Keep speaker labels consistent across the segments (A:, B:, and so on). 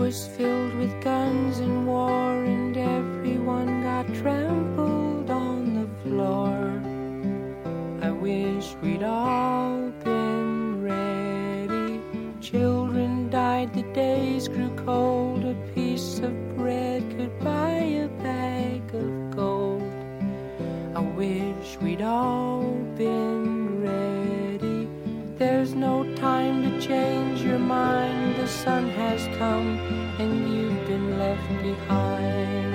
A: was filled with guns and war, and everyone got trampled on the floor. I wish we'd all been ready. Children died, the days grew cold. A piece of bread could buy a bag of gold. I wish we'd all been ready. There's no time to change your mind. The sun has come and you've been left behind.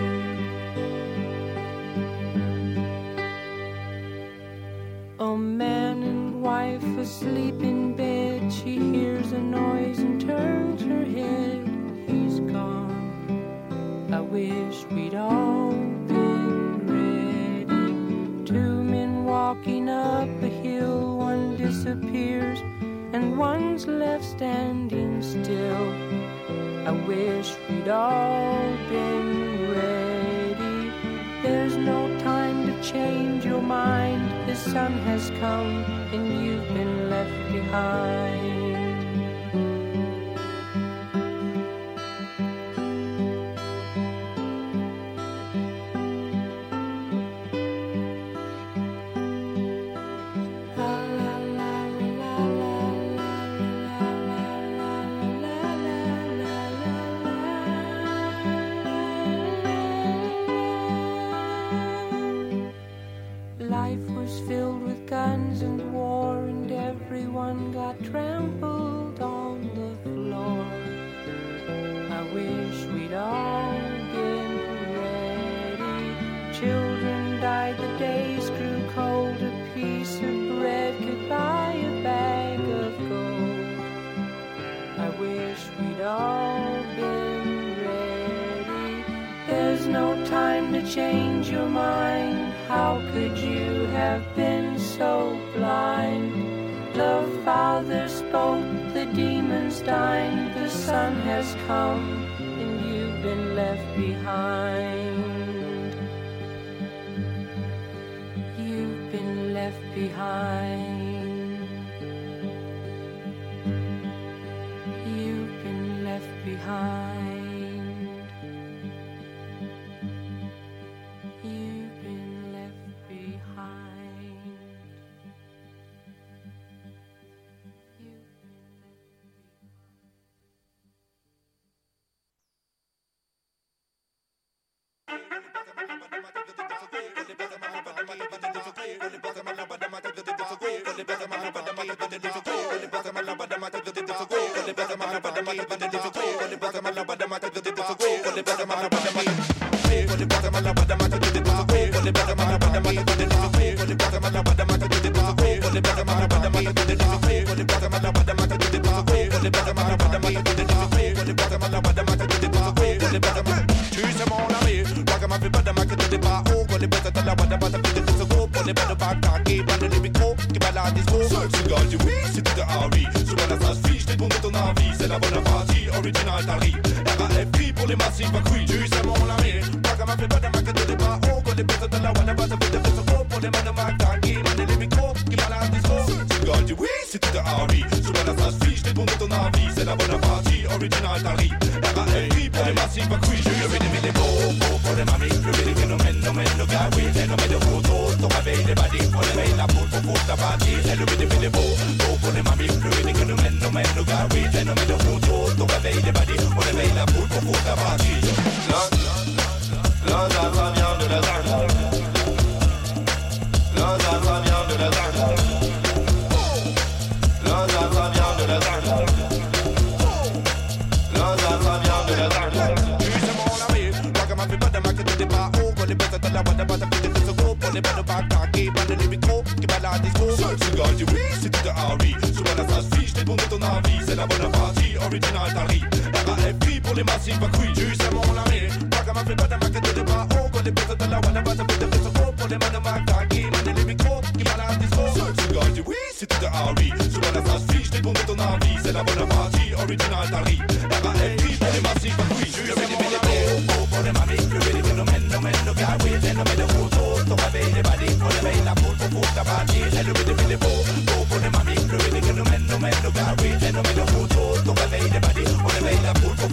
A: A man and wife asleep in bed. She hears a noise and turns her head. He's gone. I wish we'd all been ready. Two men walking up a hill. One disappears and one's left standing still. I wish we'd all been ready. There's no time to change your mind. The sun has come and you've been left behind. Life was filled with guns and war, and everyone got trampled on the floor. I wish we'd all been ready. Children died, the days grew cold. A piece of bread could buy a bag of gold. I wish we'd all been ready. There's no time to change your mind. How could you have been so blind? The Father spoke, the demons died. The sun has come and you've been left behind. You've been left behind. You've been left behind.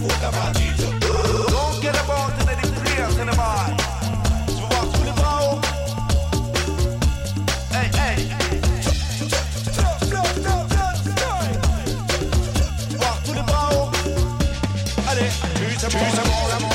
B: faut ta partie. Don't get about in the place in the bar. Tu vas voir tous les bras haut. Hey, hey. Tu vas voir tous les bras hauts. Allez, plus c'est bon, l'amour.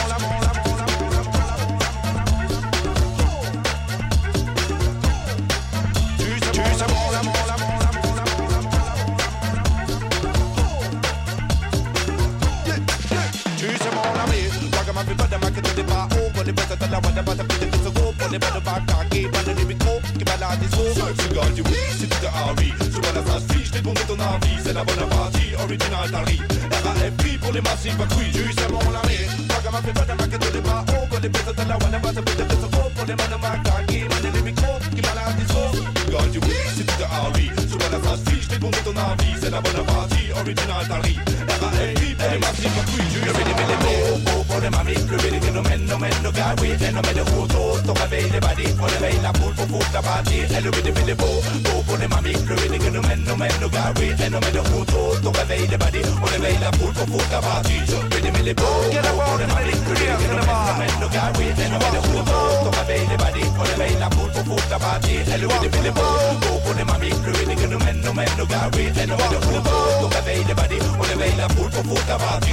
B: Les balles de Bakaki, balles de micro, qui balade des sauts. Tu gagnes du oui, c'est tout de Harry. Je vois la face fiche, t'es tombé ton avis. C'est la bonne partie, original Dari. RAFP pour les massifs, pas cuit, tu sais mon ami. Bagama fait pas de maquette de débat. Oh, quand les bêtes de la wanda, pas de bêtes de secours. Pour les mains de Bakaki, balles de micro, qui balade des sauts. Tu gagnes du oui, c'est tout de Harry. Je vois la face fiche, t'es tombé ton avis. C'est la bonne partie, original Dari. RAFP pour les massifs, pas cuit, tu sais mon ami. Pour les mamies, le béni phénomène, no gars, oui, phénomène de photo. Ton réveil, les badis, on réveille la poule pour foutre la partie. Elle le béni fait beau, pour les mamies, le béni phénomène, no gars, oui, phénomène de photo. Ton réveil, les badis, on réveille la poule pour foutre la partie. Béni fait beau, pour les mamies, le béni phénomène, no gars, oui, phénomène de photo. Ton réveil, les badis, on réveille la poule pour foutre la partie. Elle le béni fait beau, pour les mamies, le béni phénomène, no gars, oui, phénomène de photo. Ton réveil, les badis, on réveille la poule pour foutre la partie.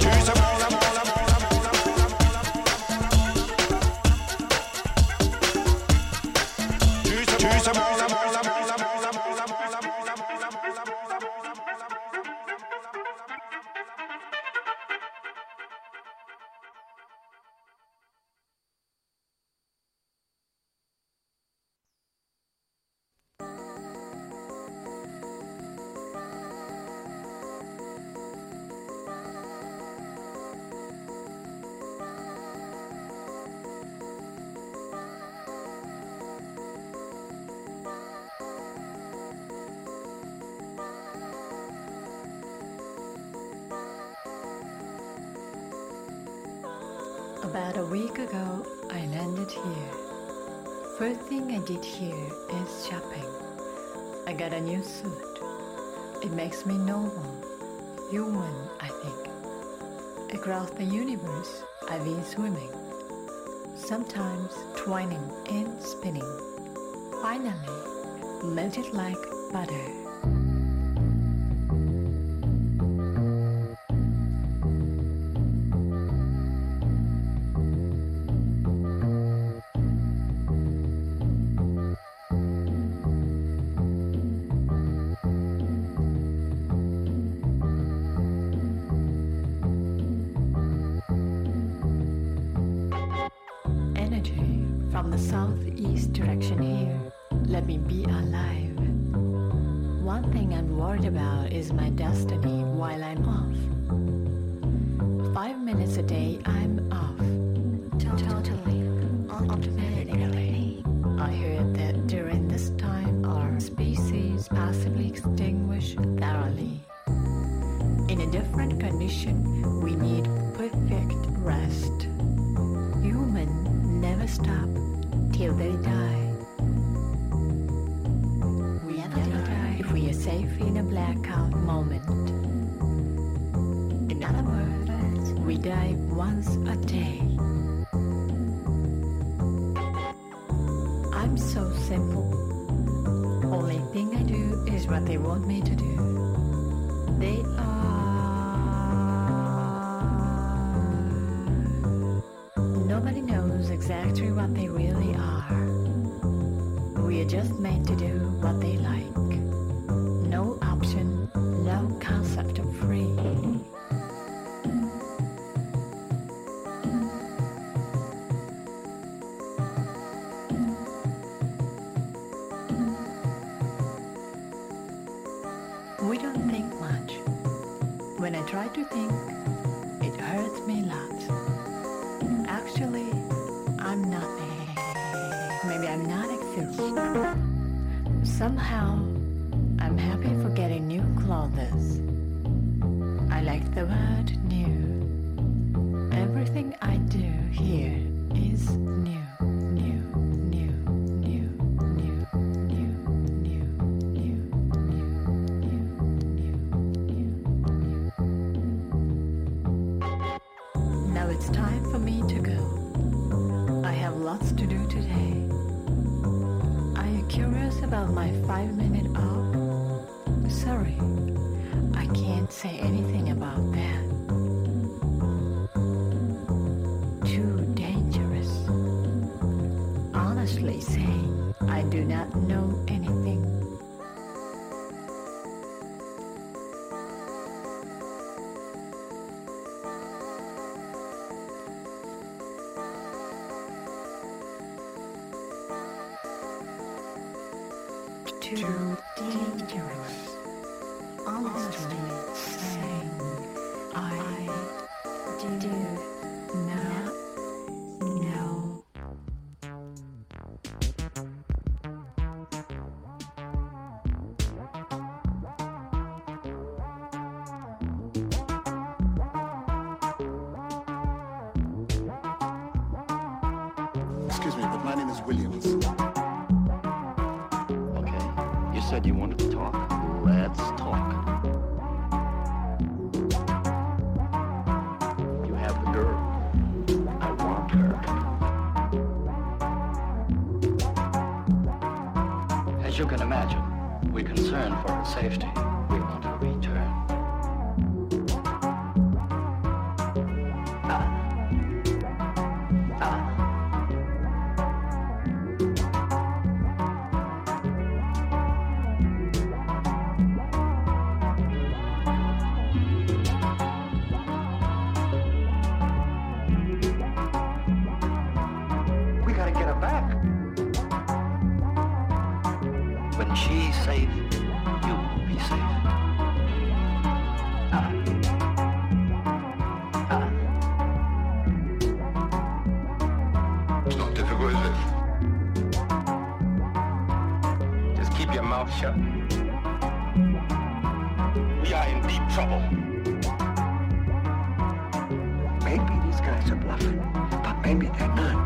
C: About a week ago, I landed here. First thing I did here is shopping. I got a new suit. It makes me normal, human, I think. Across the universe, I've been swimming, sometimes twining and spinning. Finally, melted like butter. From the southeast direction here, let me be alive. One thing I'm worried about is my destiny while I'm off. 5 minutes a day I'm off. Totally, automatically. I heard that during this time our species passively extinguish thoroughly. In a different condition, we need perfect rest. Human never stop till they die. We never die if we are safe in a blackout moment. In other words, we die once a day. I'm so simple. Only thing I do is what they want me to do. They Nobody knows exactly what they really are. We are just made to do what they like. No option, no concept of free. We don't think much. When I try to think, it hurts me lots. Actually, I'm nothing. Maybe I'm not exist. Somehow, I'm happy for getting new clothes. I like the word new. Everything I do here is new, new, new, new, new, new, new, new, new, new, new, new, new. lots to do today. Are you curious about my 5-minute up? Sorry, I can't say anything about that. Too dangerous. Honestly saying, I do not know anything. Too dangerous. Honestly saying, I do not know.
D: Excuse me, but my name is Williams.
E: You said you wanted to talk. Let's talk. You have the girl. I want her. As you can imagine, we're concerned for her safety. We want her return. When she's safe, you will be safe.
B: It's not difficult, is it? Just keep your mouth shut. We are in deep trouble.
E: Maybe these guys are bluffing, but maybe they're not.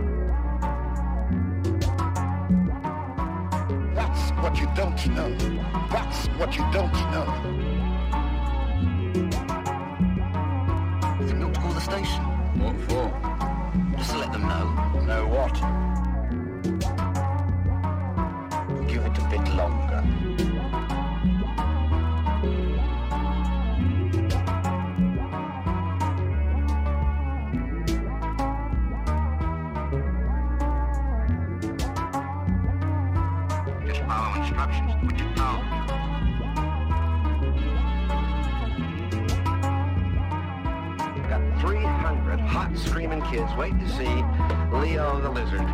D: That's what you don't know. That's what you don't know.
E: Think not to call the station?
B: What for?
E: Just to let them know.
B: Know what?
E: Give it a bit longer.
B: Just follow instructions. What you told.
E: Got 300 hot screaming kids waiting to see Leo the Lizard.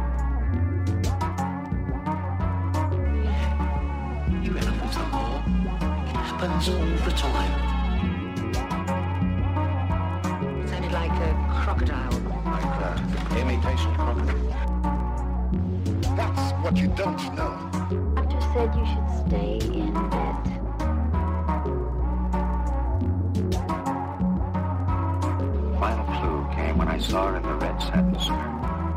E: You elephants are more. It happens all the time.
C: It sounded like a crocodile.
E: Like imitation crocodile.
D: That's what you don't know.
F: I've just said you should stay in bed.
E: Final clue came when I saw her in the red satin skirt.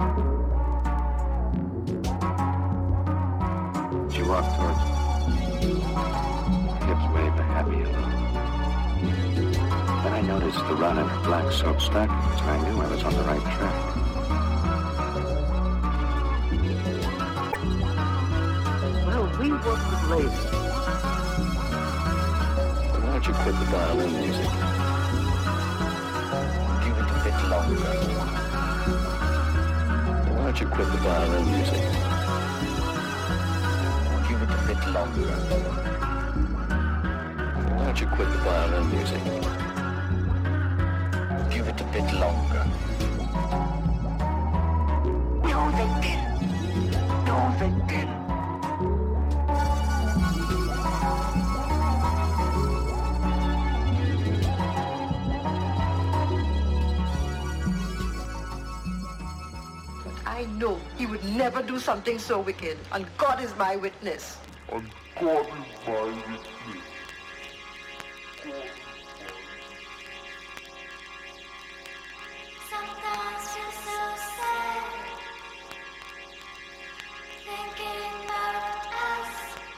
E: She walked towards me. Hips waved a happy hello. Then I noticed the run in her black silk stockings, and I knew I was on the right track. Well, we work with ladies. Why don't you quit the violin music? Give it a bit longer. Why don't you quit the violin music? Give it a bit longer. Why don't you quit the violin music? Give it a bit longer. You're thinking. You're thinking.
G: I know he would never do something so wicked, and God is my witness.
F: Sometimes you're so sad, thinking about us.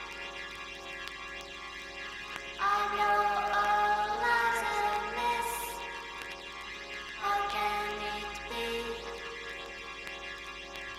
F: I know our lives are a mess. How can it be?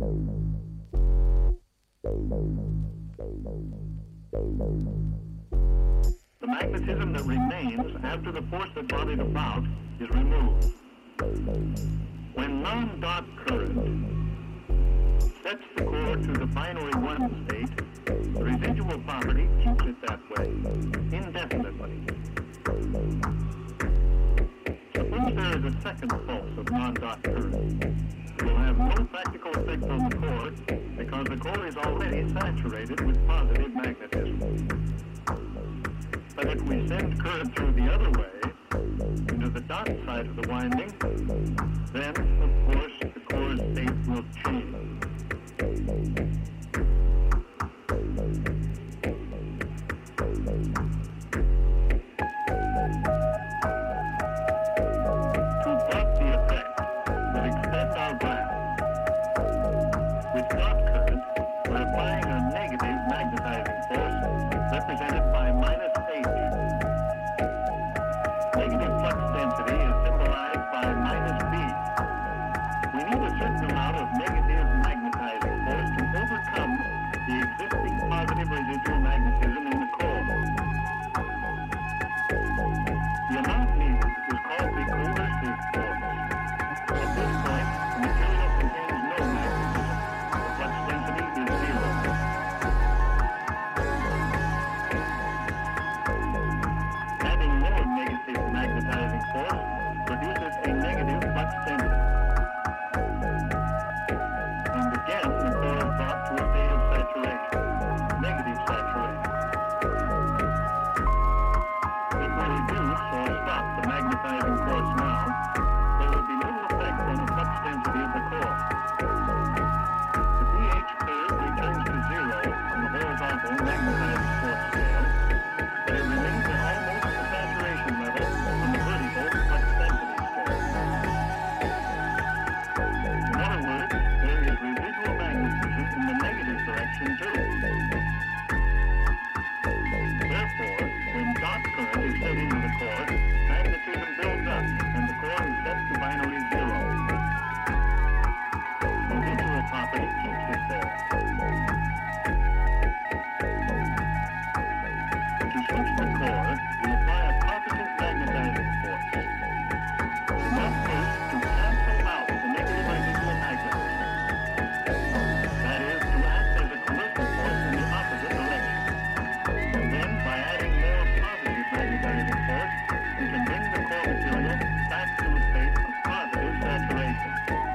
H: The magnetism that remains after the force that brought it about is removed. When non-dot current sets the core to the binary 1 state, the residual property keeps it that way indefinitely. Suppose there is a second pulse of non-dot current. It will have no practical effect on the core because the core is already saturated with positive magnetism. But if we send current through the other way, into the dot side of the winding, then, of course, the core state will change. To block the effect that extends our graph, with dot current, we're applying a negative magnetizing force represented by minus H. Negative flux density is symbolized by minus B. We need a certain amount of negative magnetizing force to overcome the existing positive residual magnetism in the core. The amount needed is called the coercive force. At this point, the material contains no magnetism. The flux density is 0. Adding more negative magnetizing force produces a negative flux density. And again, the core is brought to a state of saturation, negative saturation. If we reduce or stop the magnetizing force now, there will be little effect on the flux density of the core. The pH curve returns to 0 on the horizontal magnetizing force scale, but it remains at almost the saturation level on the vertical flux density scale. In other words, there is residual magnetism in the negative direction too. Therefore, when dot current is set into the core, magnetism builds up and the core is set to binary 0. Residual property keeps it there. To switch the core, we apply a positive magnetizing force. Enough force to cancel out the negative residual magnetism. That is, to act as a coercive force in the opposite direction. Then, by adding more positive magnetizing force, we can bring the core material back to a state of positive saturation.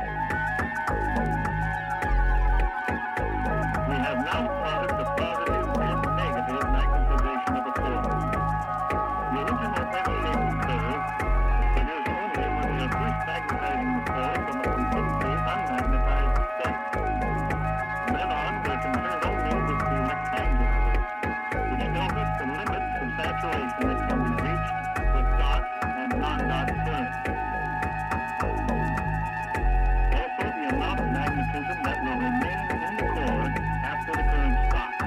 H: We have now plotted the positive and negative magnetization of the core. The original F-shaped curve figures only when we are first magnetizing the core from a completely unmagnetized state. From then on, we're concerned only with the rectangular curve, which tells us the limits of saturation that can be reached with dot and non-dot current. Also, the amount of magnetism that will remain in the core after the current stops.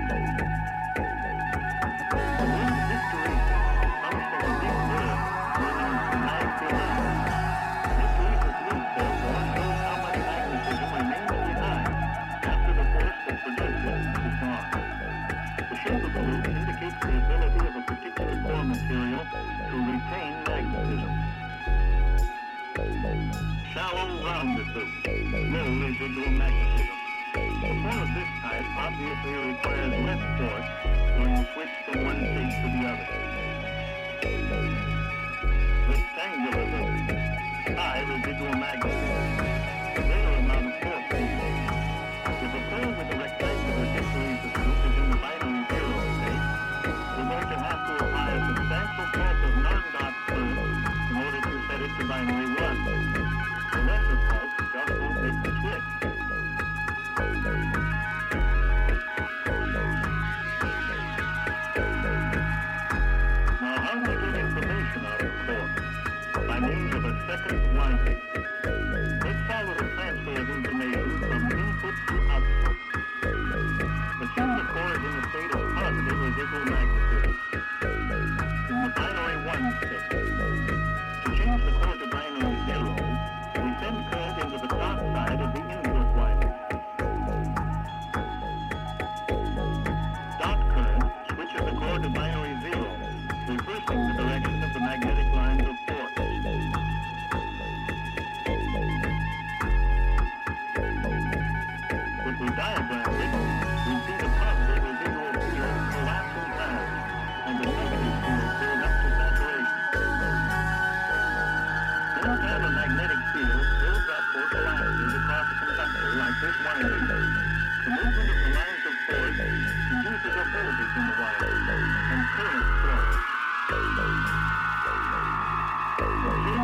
H: The word hysteresis comes from a Greek word meaning to lag behind. Hysteresis loop, therefore, shows how much magnetism remains behind after the force that produced it is gone. The shape of the loop indicates the ability of a particular core material to retain magnetism. Shallow rounded loop, low residual magnetism. A core of this type obviously requires less force when you switch from one state to the other. Rectangular loop, high residual magnetism, a greater amount of force needed. If a core with a rectangular hysteresis loop is in the binary 0 state, we're going to have to apply a substantial force of non-dot current in order to set it to binary 1. The lesser pulse just won't make the switch. Now, how do we get information out of the core? By means of a second winding. Let's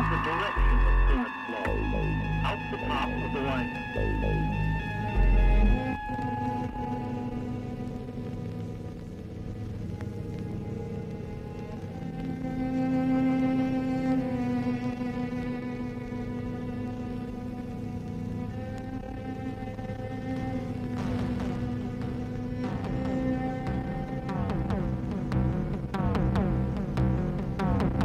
H: change the direction of fluid flow out the top of the winding.
F: Thank you.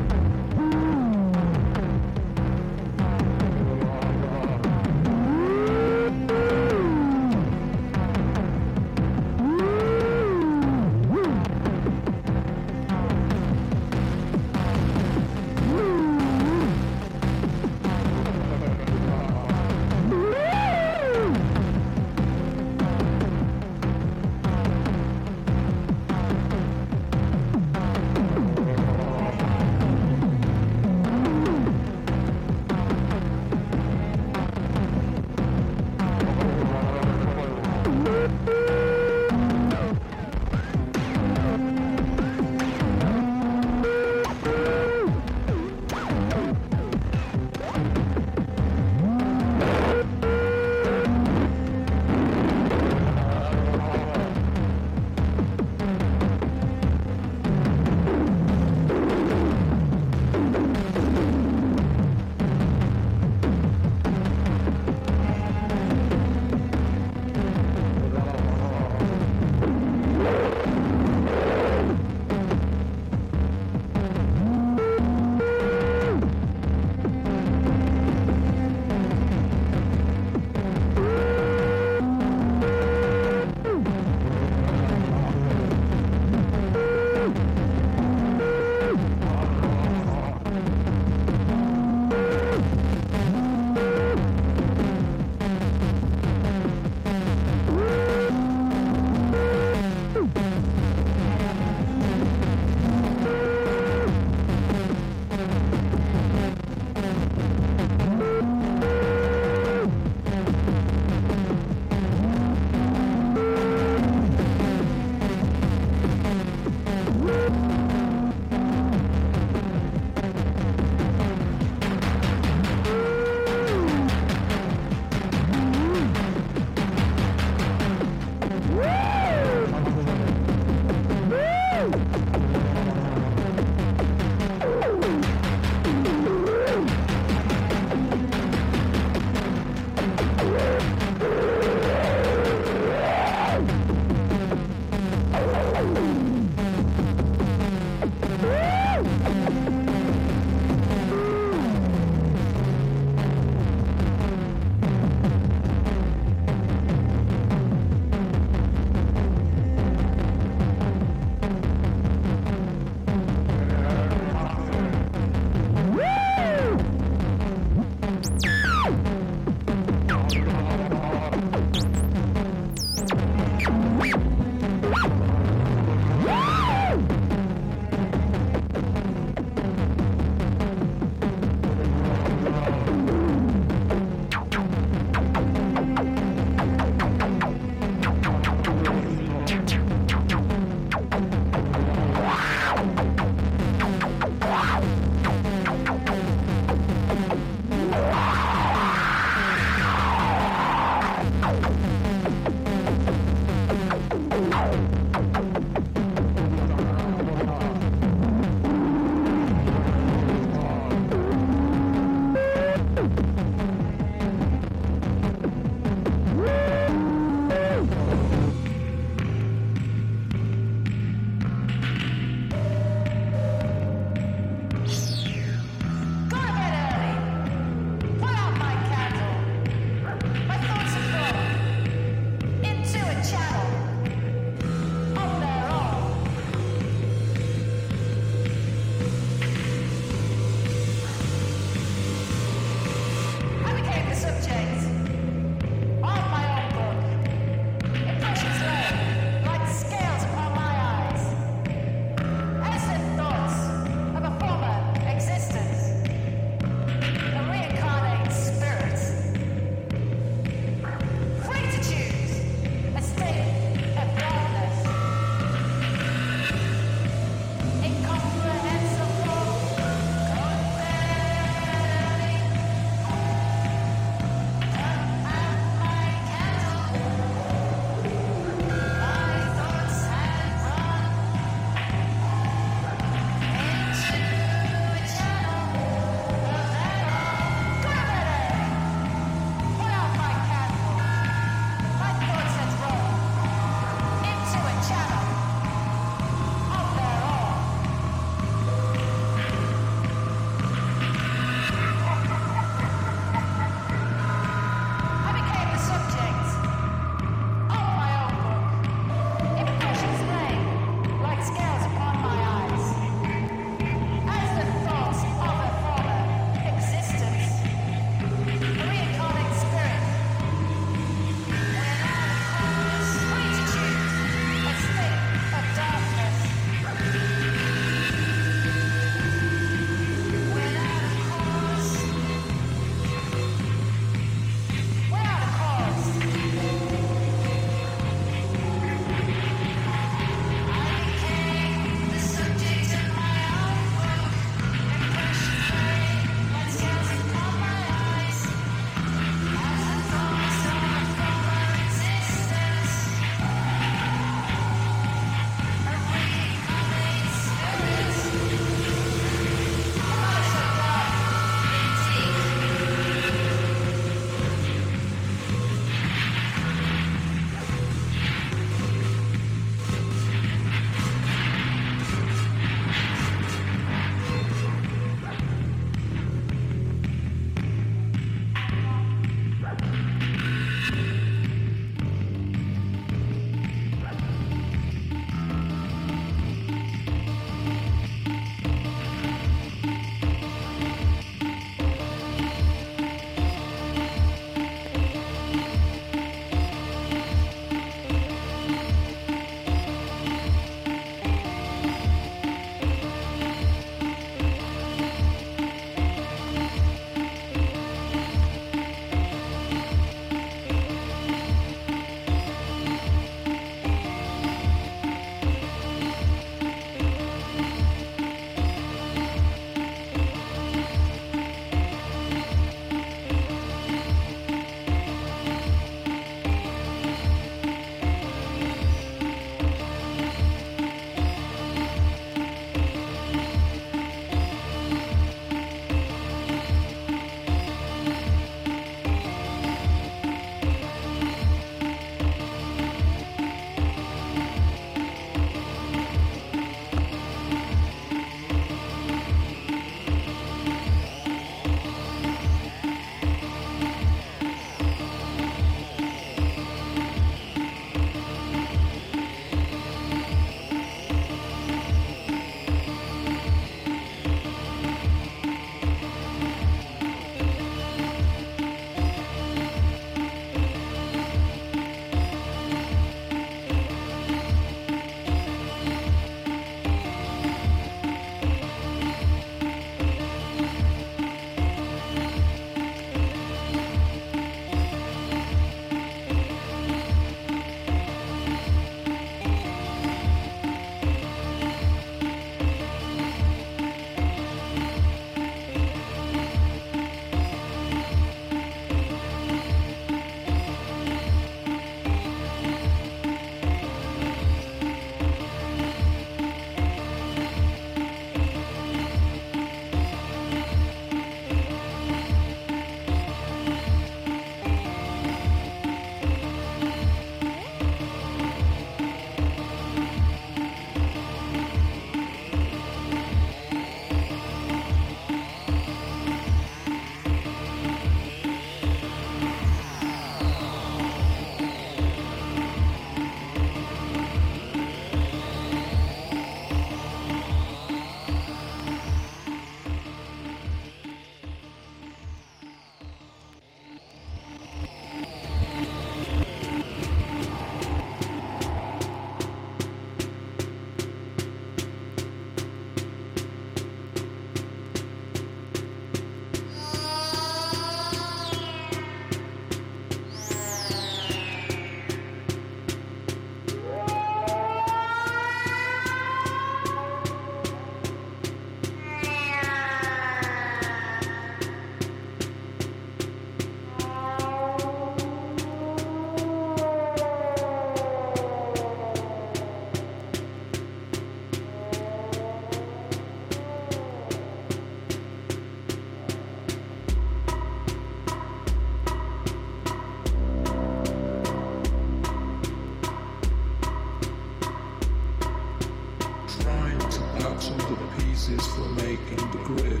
I: pieces for making the grid.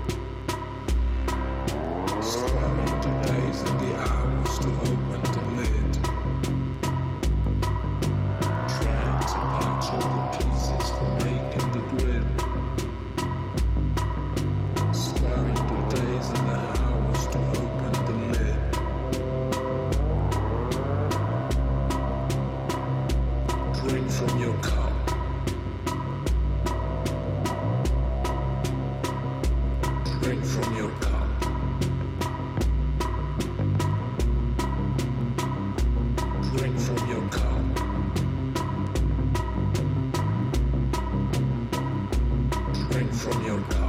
I: Squaring the days and the hours to open the lid. Trying to patch all the pieces for making the grid. Squaring the days and the hours to open the lid. Drink from your cup. Drink from your cup. Drink from your cup. Drink from your cup.